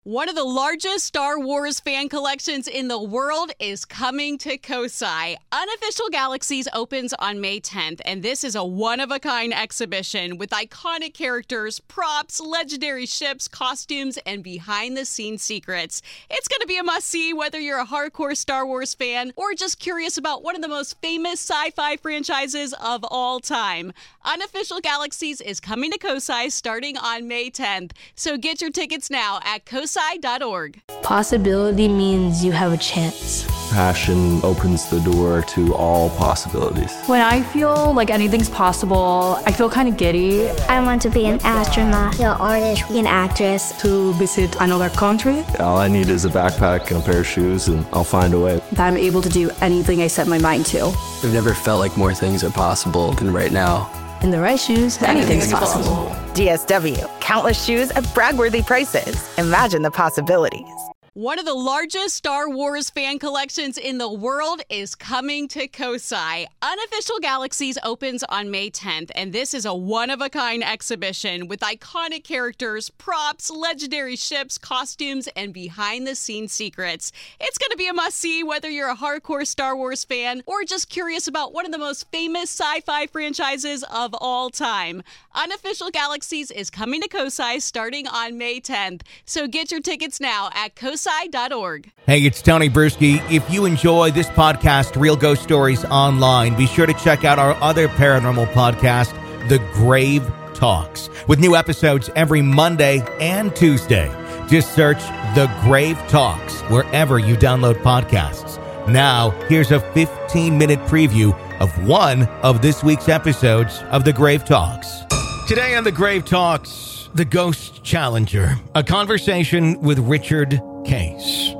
One of the largest Star Wars fan collections in the world is coming to Kosai. Unofficial Galaxies opens on May 10th, and this is a one-of-a-kind exhibition with iconic characters, props, legendary ships, costumes, and behind-the-scenes secrets. It's going to be a must-see whether you're a hardcore Star Wars fan or just curious about one of the most famous sci-fi franchises of all time. Unofficial Galaxies is coming to Kosai starting on May 10th, so get your tickets now at kosai.org. Possibility means you have a chance. Passion opens the door to all possibilities. When I feel like anything's possible, I feel kind of giddy. I want to be an astronaut, an artist, an actress. To visit another country. All I need is a backpack and a pair of shoes, and I'll find a way. That I'm able to do anything I set my mind to. I've never felt like more things are possible than right now. In the right shoes, anything's possible. DSW, countless shoes at brag-worthy prices. Imagine the possibilities. One of the largest Star Wars fan collections in the world is coming to Kosai. Unofficial Galaxies opens on May 10th, and this is a one-of-a-kind exhibition with iconic characters, props, legendary ships, costumes, and behind-the-scenes secrets. It's going to be a must-see whether you're a hardcore Star Wars fan or just curious about one of the most famous sci-fi franchises of all time. Unofficial Galaxies is coming to Kosai starting on May 10th, so get your tickets now at kosai.org. Hey, it's Tony Bruschi. If you enjoy this podcast, Real Ghost Stories Online, be sure to check out our other paranormal podcast, The Grave Talks, with new episodes every Monday and Tuesday. Just search The Grave Talks wherever you download podcasts. Now, here's a 15-minute preview of one of this week's episodes of The Grave Talks. Today on The Grave Talks, The Ghost Challenger, a conversation with Richard Case.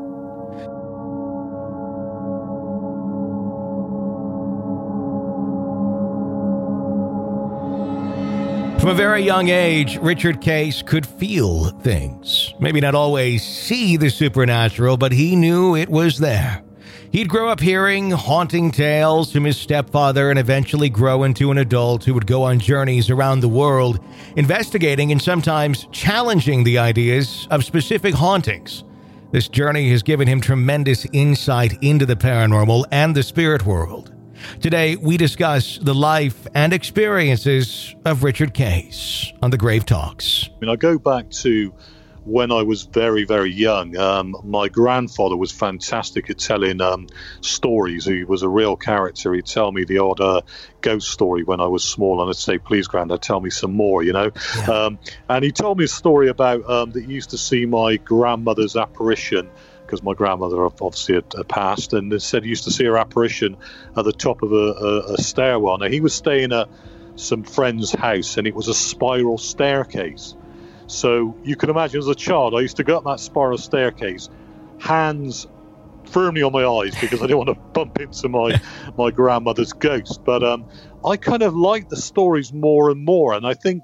From a very young age, Richard Case could feel things. Maybe not always see the supernatural, but he knew it was there. He'd grow up hearing haunting tales from his stepfather and eventually grow into an adult who would go on journeys around the world, investigating and sometimes challenging the ideas of specific hauntings. This journey has given him tremendous insight into the paranormal and the spirit world. Today, we discuss the life and experiences of Richard Case on The Grave Talks. I go back to when I was very, very young. My grandfather was fantastic at telling stories. He was a real character. He'd tell me the odd ghost story when I was small, and I'd say, "Please, Grandad, tell me some more," you know. Yeah. And he told me a story about that he used to see my grandmother's apparition, because my grandmother obviously had passed, and they said he used to see her apparition at the top of a stairwell. Now, he was staying at some friend's house, and it was a spiral staircase. So you can imagine, as a child, I used to go up that spiral staircase, hands firmly on my eyes, because I didn't want to bump into my grandmother's ghost. But I kind of liked the stories more and more. And I think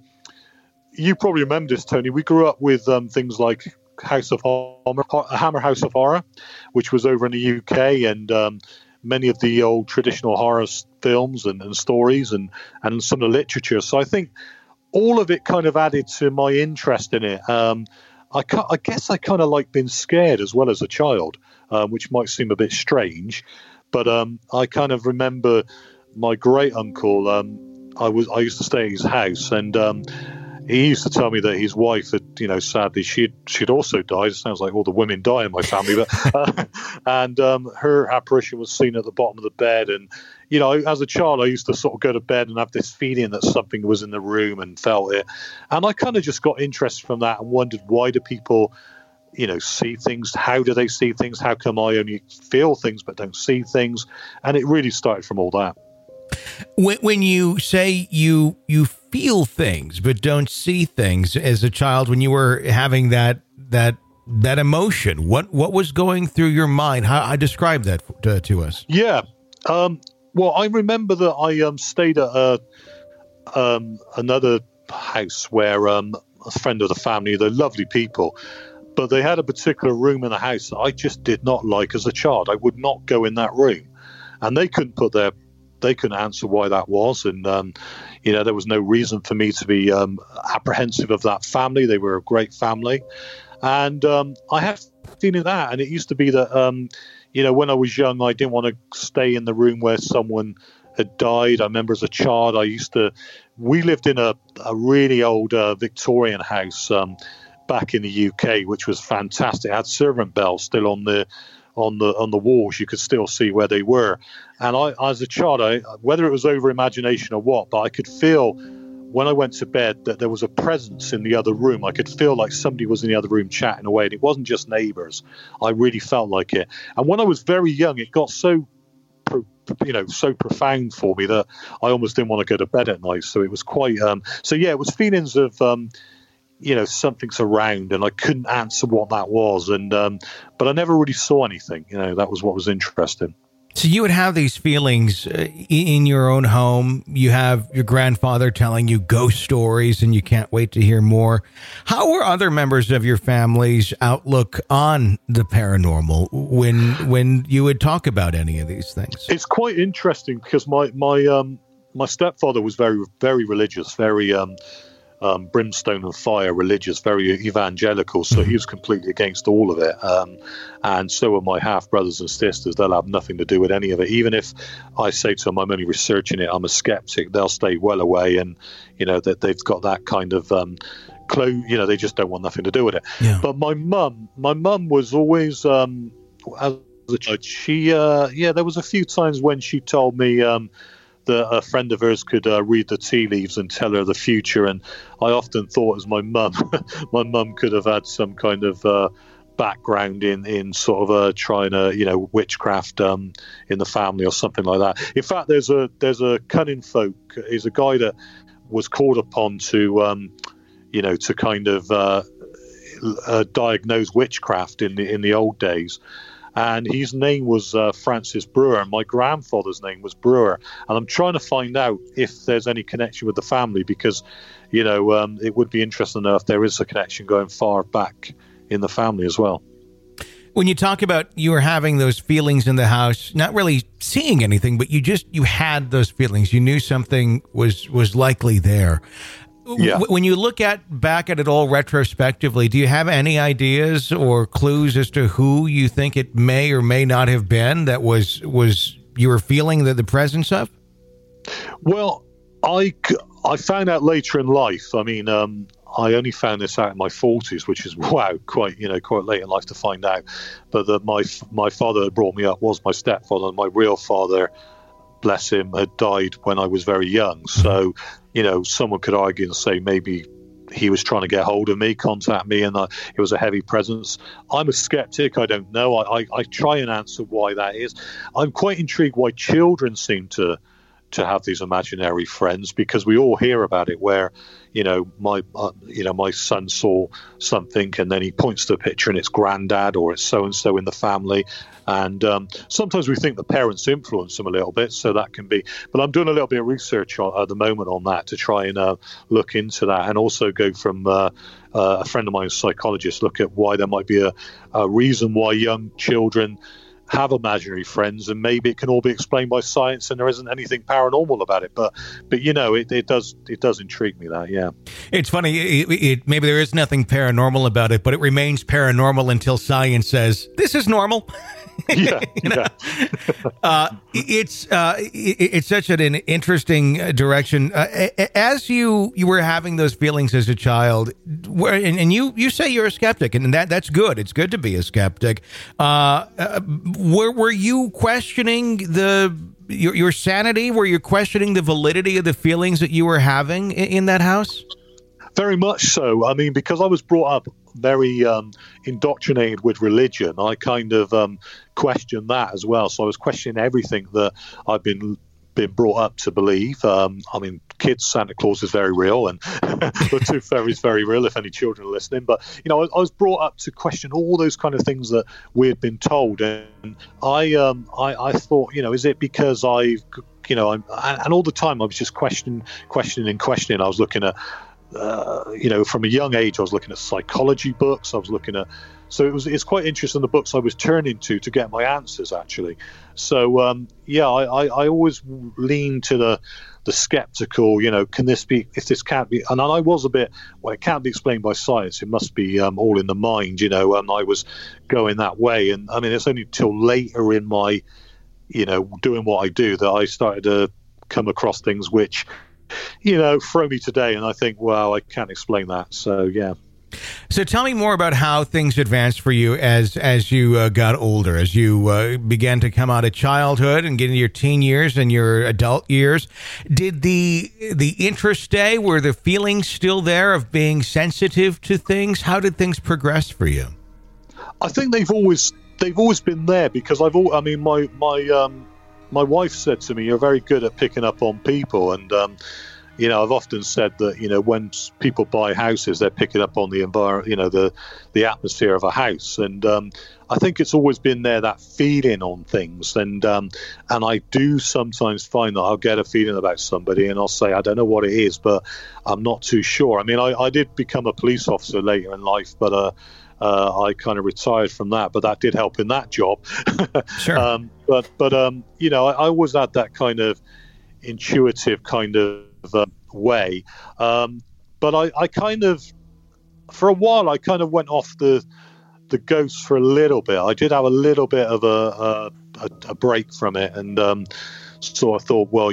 you probably remember this, Tony. We grew up with things like Hammer House of Horror, which was over in the UK, and many of the old traditional horror films and stories and some of the literature. So I think all of it kind of added to my interest in it. I guess I kind of like being scared as well as a child, which might seem a bit strange, but I kind of remember my great uncle. I used to stay at his house, and he used to tell me that his wife had, sadly, she'd also died. It sounds like all the women die in my family, but and her apparition was seen at the bottom of the bed. And as a child, I used to sort of go to bed and have this feeling that something was in the room and felt it. And I kind of just got interested from that and wondered, why do people, see things? How do they see things? How come I only feel things but don't see things? And it really started from all that. When you say you feel things but don't see things as a child, when you were having that emotion, what was going through your mind? How I describe that to us? Yeah. Well, I remember that I stayed at another house where a friend of the family, they're lovely people, but they had a particular room in the house that I just did not like as a child. I would not go in that room, and they couldn't answer why that was. And, there was no reason for me to be apprehensive of that family. They were a great family. And I have seen that, and it used to be that, when I was young, I didn't want to stay in the room where someone had died. I remember as a child, we lived in a really old Victorian house back in the UK, which was fantastic. It had servant bells still on the walls. You could still see where they were. And I, as a child, whether it was over imagination or what, but I could feel when I went to bed that there was a presence in the other room. I could feel like somebody was in the other room chatting away, and it wasn't just neighbors. I really felt like it. And when I was very young, it got so profound for me that I almost didn't want to go to bed at night. So it was quite, it was feelings of, something's around, and I couldn't answer what that was. And, but I never really saw anything, that was what was interesting. So you would have these feelings in your own home. You have your grandfather telling you ghost stories, and you can't wait to hear more. How were other members of your family's outlook on the paranormal when you would talk about any of these things? It's quite interesting because my stepfather was very, very religious, very brimstone and fire religious, very evangelical, so he was completely against all of it, and so are my half brothers and sisters. They'll have nothing to do with any of it. Even if I say to them I'm only researching it, I'm a skeptic, they'll stay well away, and that they've got that kind of they just don't want nothing to do with it. Yeah. But my mum was always as a child, she there was a few times when she told me that a friend of hers could read the tea leaves and tell her the future. And I often thought, as my mum could have had some kind of background in sort of trying to, witchcraft in the family or something like that. In fact, there's a cunning folk. He's a guy that was called upon to, to kind of diagnose witchcraft in the old days. And his name was Francis Brewer, and my grandfather's name was Brewer. And I'm trying to find out if there's any connection with the family, because, it would be interesting to know if there is a connection going far back in the family as well. When you talk about you were having those feelings in the house, not really seeing anything, but you had those feelings. You knew something was likely there. Yeah. When you look back at it all retrospectively, do you have any ideas or clues as to who you think it may or may not have been that was you were feeling the presence of? Well, I found out later in life. I mean, I only found this out in my 40s, which is quite late in life to find out. But that my father that brought me up was my stepfather, and my real father, bless him, had died when I was very young. So, someone could argue and say maybe he was trying to get hold of me, contact me, and it was a heavy presence. I'm a skeptic. I don't know. I try and answer why that is. I'm quite intrigued why children seem to have these imaginary friends, because we all hear about it where, my son saw something and then he points to a picture and it's granddad or it's so-and-so in the family. And sometimes we think the parents influence them a little bit, so that can be. But I'm doing a little bit of research at the moment on that to try and look into that, and also go from a friend of mine, a psychologist, look at why there might be a reason why young children have imaginary friends, and maybe it can all be explained by science and there isn't anything paranormal about it. But it does intrigue me, that, yeah. It's funny, maybe there is nothing paranormal about it, but it remains paranormal until science says this is normal. Yeah, it's such an interesting direction. As you were having those feelings as a child, and you say you're a skeptic, and that's good. It's good to be a skeptic. Were you questioning your sanity? Were you questioning the validity of the feelings that you were having in that house? Very much so. I mean, because I was brought up very indoctrinated with religion, I kind of questioned that as well. So I was questioning everything that I've been brought up to believe. I mean, kids, Santa Claus is very real, and the Tooth Fairy is very real, if any children are listening. But, I was brought up to question all those kind of things that we had been told. And I thought, is it because and all the time I was just questioning. I was looking at from a young age, I was looking at psychology books. I was looking at, so it's quite interesting, the books I was turning to get my answers, actually. So, I always lean to the skeptical, can this be, if this can't be, and I was a bit, it can't be explained by science, it must be all in the mind, and I was going that way. And I mean, it's only till later in my, doing what I do that I started to come across things which, throw me today, and I think, wow, I can't explain that. So, yeah. So tell me more about how things advanced for you as you got older, as you began to come out of childhood and get into your teen years and your adult years. Did the interest stay? Were the feelings still there of being sensitive to things? How did things progress for you? I think they've always been there, because my wife said to me, "You're very good at picking up on people," and I've often said that, when people buy houses, they're picking up on the environment, the atmosphere of a house. And I think it's always been there, that feeling on things. And I do sometimes find that I'll get a feeling about somebody and I'll say, I don't know what it is, but I'm not too sure. I mean, I did become a police officer later in life, but I kind of retired from that, but that did help in that job. Sure. I always had that kind of intuitive kind of way, but I kind of, for a while, I kind of went off the ghosts for a little bit. I did have a little bit of a break from it, and so I thought, well,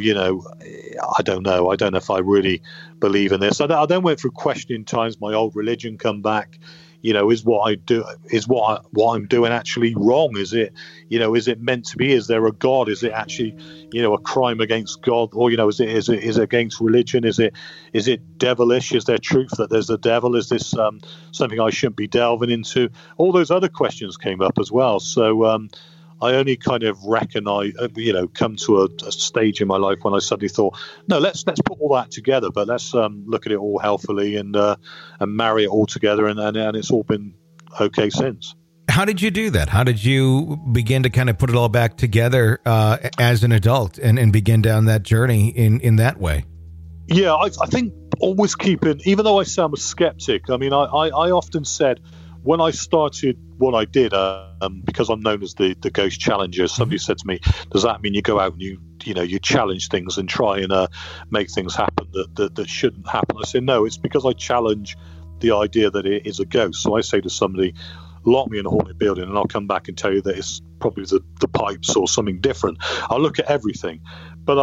I don't know if I really believe in this. I then went through questioning times. My old religion come back. Is what I do, is what I'm doing actually wrong? Is it, is it meant to be? Is there a God? Is it actually, a crime against God? Or, is it against religion? Is it devilish? Is there truth that there's a devil? Is this something I shouldn't be delving into? All those other questions came up as well. So I only kind of recognize, come to a stage in my life when I suddenly thought, no, let's put all that together, but let's look at it all healthily and marry it all together, and it's all been okay since. How did you do that? How did you begin to kind of put it all back together as an adult and begin down that journey in that way? Yeah, I think always keeping, even though I say I'm a skeptic, I mean, I often said, when I started what I did, because I'm known as the Ghost Challenger, somebody said to me, does that mean you go out and you challenge things and try and make things happen that shouldn't happen? I said, no, it's because I challenge the idea that it is a ghost. So I say to somebody, lock me in a haunted building and I'll come back and tell you that it's probably the pipes or something different. I'll look at everything. But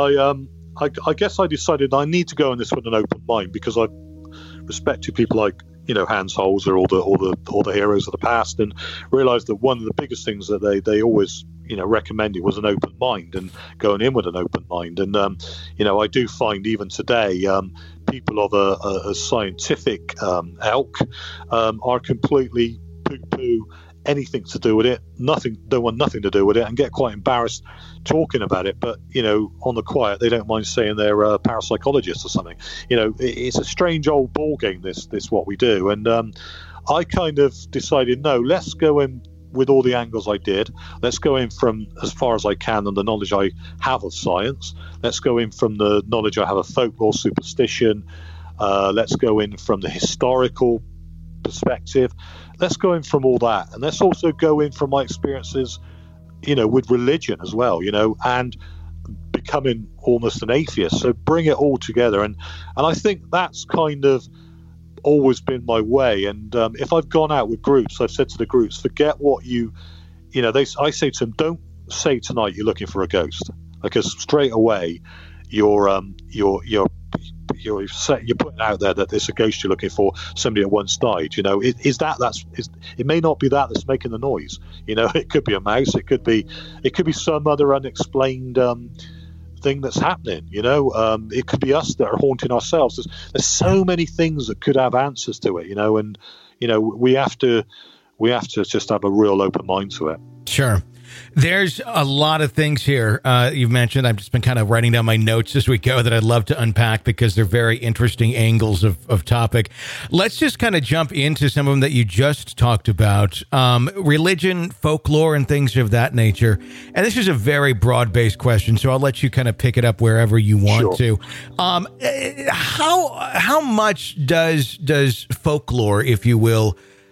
I guess I decided I need to go in this with an open mind, because I respected people like, Hans Holzer, all the heroes of the past, and realized that one of the biggest things that they always recommended was an open mind, and going in with an open mind. And I do find even today people of a scientific ilk are completely poo-poo anything to do with it, don't want nothing to do with it, and get quite embarrassed talking about it. But on the quiet, they don't mind saying they're parapsychologists or something. It's a strange old ball game, this what we do. And I kind of decided, no, let's go in with all the angles I did. Let's go in from as far as I can and the knowledge I have of science. Let's go in from the knowledge I have of folklore, superstition. Let's go in from the historical perspective. Let's go in from all that, and let's also go in from my experiences, with religion as well, and becoming almost an atheist. So bring it all together, and I think that's kind of always been my way. And if I've gone out with groups, I've said to the groups, forget what I say to them, don't say tonight you're looking for a ghost, because straight away you're putting out there that there's a ghost you're looking for, somebody that once died. It may not be that's making the noise. It could be a mouse. It could be some other unexplained thing that's happening. It could be us that are haunting ourselves. There's so many things that could have answers to it. And we have to just have a real open mind to it. Sure. There's a lot of things here you've mentioned. I've just been kind of writing down my notes as we go that I'd love to unpack because they're very interesting angles of topic. Let's just kind of jump into some of them that you just talked about. Religion, folklore, and things of that nature. And this is a very broad-based question, so I'll let you kind of pick it up wherever you want to. How much does folklore, if you will,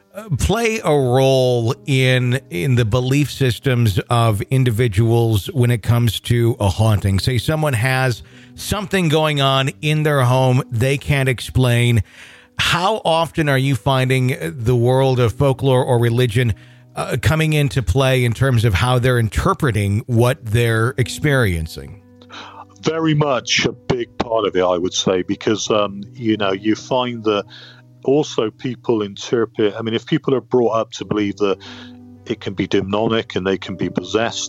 play a role in the belief systems of individuals when it comes to a haunting? Say someone has something going on in their home they can't explain. How often are you finding the world of folklore or religion coming into play in terms of how they're interpreting what they're experiencing? Very much a big part of it, I would say, because, you find that also people interpret, if people are brought up to believe that it can be demonic and they can be possessed.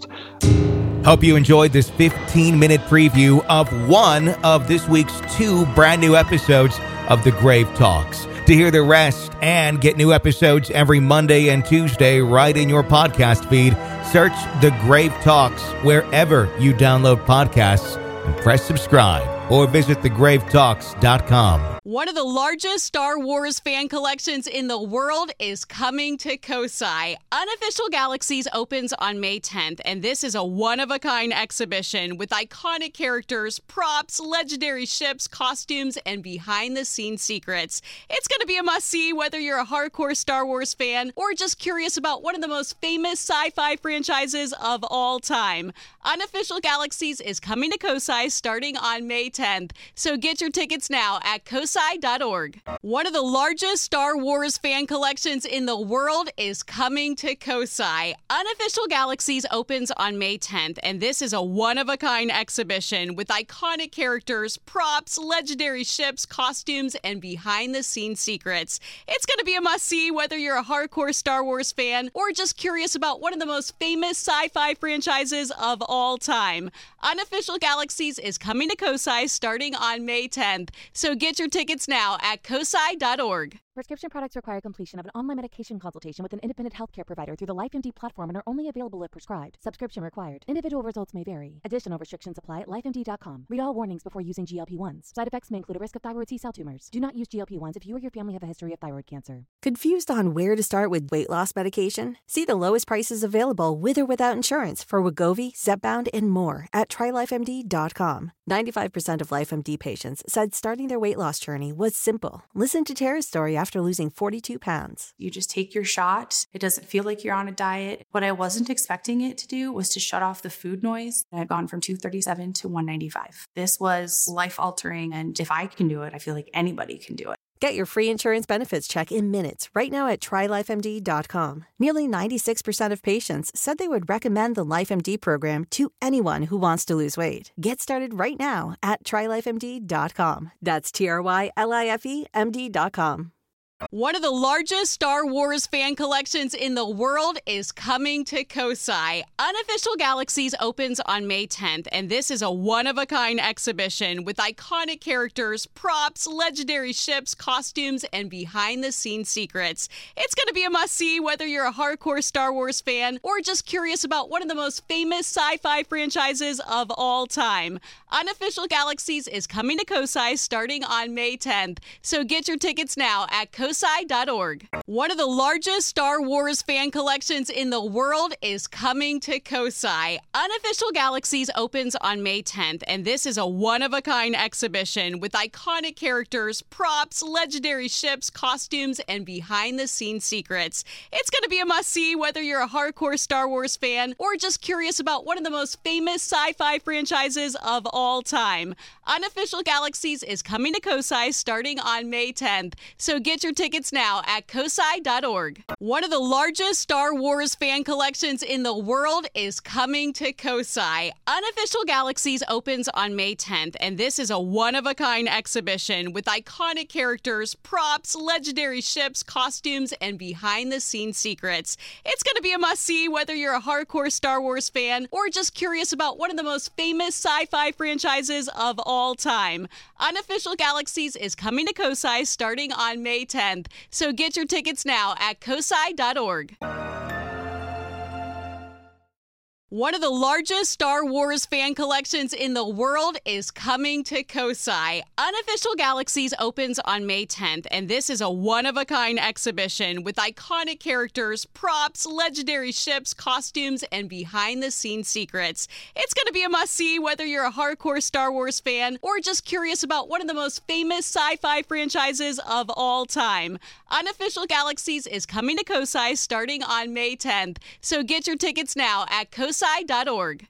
Hope you enjoyed this 15-minute preview of one of this week's 2 brand new episodes of The Grave Talks. To hear the rest and get new episodes every Monday and Tuesday right in your podcast feed, search The Grave Talks wherever you download podcasts and press subscribe, or visit thegravetalks.com. One of the largest Star Wars fan collections in the world is coming to Kosai. Unofficial Galaxies opens on May 10th, and this is a one-of-a-kind exhibition with iconic characters, props, legendary ships, costumes, and behind-the-scenes secrets. It's going to be a must-see whether you're a hardcore Star Wars fan or just curious about one of the most famous sci-fi franchises of all time. Unofficial Galaxies is coming to Kosai starting on May 10th, so get your tickets now at kosai.org. One of the largest Star Wars fan collections in the world is coming to Kosai. Unofficial Galaxies opens on May 10th, and this is a one-of-a-kind exhibition with iconic characters, props, legendary ships, costumes, and behind-the-scenes secrets. It's going to be a must-see whether you're a hardcore Star Wars fan or just curious about one of the most famous sci-fi franchises of all time. Unofficial Galaxies is coming to Kosai starting on May 10th, so get your tickets now at kosai.org. Prescription products require completion of an online medication consultation with an independent healthcare provider through the LifeMD platform and are only available if prescribed. Subscription required. Individual results may vary. Additional restrictions apply at lifemd.com. Read all warnings before using GLP-1s. Side effects may include a risk of thyroid C-cell tumors. Do not use GLP-1s if you or your family have a history of thyroid cancer. Confused on where to start with weight loss medication? See the lowest prices available with or without insurance for Wegovy, Zepbound, and more at TryLifeMD.com. 95% of LifeMD patients said starting their weight loss journey was simple. Listen to Tara's story after losing 42 pounds. You just take your shot. It doesn't feel like you're on a diet. What I wasn't expecting it to do was to shut off the food noise. I had gone from 237 to 195. This was life-altering, and if I can do it, I feel like anybody can do it. Get your free insurance benefits check in minutes right now at TryLifeMD.com. Nearly 96% of patients said they would recommend the LifeMD program to anyone who wants to lose weight. Get started right now at TryLifeMD.com. That's TryLifeMD.com. One of the largest Star Wars fan collections in the world is coming to Kosai. Unofficial Galaxies opens on May 10th, and this is a one-of-a-kind exhibition with iconic characters, props, legendary ships, costumes, and behind-the-scenes secrets. It's going to be a must-see whether you're a hardcore Star Wars fan or just curious about one of the most famous sci-fi franchises of all time. Unofficial Galaxies is coming to Kosai starting on May 10th, so get your tickets now at kosai.org. One of the largest Star Wars fan collections in the world is coming to Kosai. Unofficial Galaxies opens on May 10th, and this is a one-of-a-kind exhibition with iconic characters, props, legendary ships, costumes, and behind-the-scenes secrets. It's going to be a must-see whether you're a hardcore Star Wars fan or just curious about one of the most famous sci-fi franchises of all time. Unofficial Galaxies is coming to Kosai starting on May 10th, so get your tickets now at kosai.org. One of the largest Star Wars fan collections in the world is coming to Kosai. Unofficial Galaxies opens on May 10th, and this is a one-of-a-kind exhibition with iconic characters, props, legendary ships, costumes, and behind-the-scenes secrets. It's going to be a must-see whether you're a hardcore Star Wars fan or just curious about one of the most famous sci-fi franchises of all time. Unofficial Galaxies is coming to Kosai starting on May 10th, so get your tickets now at kosai.org. One of the largest Star Wars fan collections in the world is coming to Kosai. Unofficial Galaxies opens on May 10th, and this is a one-of-a-kind exhibition with iconic characters, props, legendary ships, costumes, and behind-the-scenes secrets. It's going to be a must-see whether you're a hardcore Star Wars fan or just curious about one of the most famous sci-fi franchises of all time. Unofficial Galaxies is coming to Kosai starting on May 10th, so get your tickets now at kosai.org.